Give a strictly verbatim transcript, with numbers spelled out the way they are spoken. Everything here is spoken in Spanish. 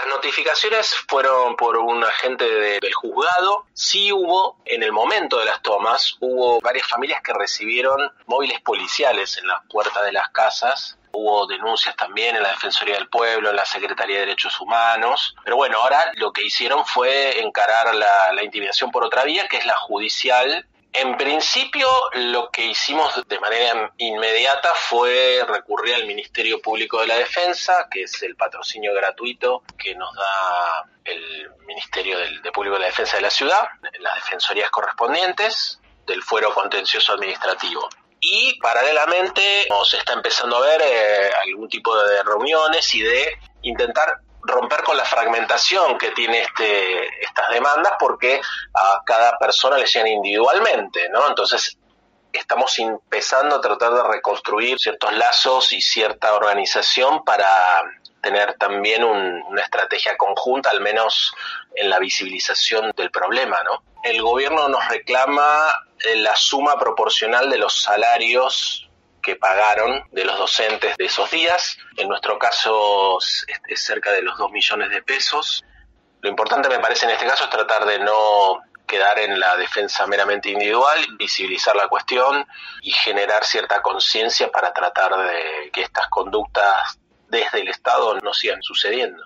Las notificaciones fueron por un agente de, del juzgado. Sí hubo, en el momento de las tomas, hubo varias familias que recibieron móviles policiales en las puertas de las casas. Hubo denuncias también en la Defensoría del Pueblo, en la Secretaría de Derechos Humanos. Pero bueno, ahora lo que hicieron fue encarar la, la intimidación por otra vía, que es la judicial. En principio, lo que hicimos de manera inmediata fue recurrir al Ministerio Público de la Defensa, que es el patrocinio gratuito que nos da el Ministerio del, de Público de la Defensa de la Ciudad, las defensorías correspondientes del fuero contencioso administrativo. Y paralelamente se está empezando a ver eh, algún tipo de reuniones y de intentar romper con la fragmentación que tiene este estas demandas, porque a cada persona le llegan individualmente, ¿no? Entonces estamos empezando a tratar de reconstruir ciertos lazos y cierta organización para tener también un, una estrategia conjunta, al menos en la visibilización del problema, ¿no? El gobierno nos reclama la suma proporcional de los salarios que pagaron de los docentes de esos días. En nuestro caso es, es cerca de los dos millones de pesos. Lo importante me parece en este caso es tratar de no quedar en la defensa meramente individual, visibilizar la cuestión y generar cierta conciencia para tratar de que estas conductas desde el Estado no sigan sucediendo.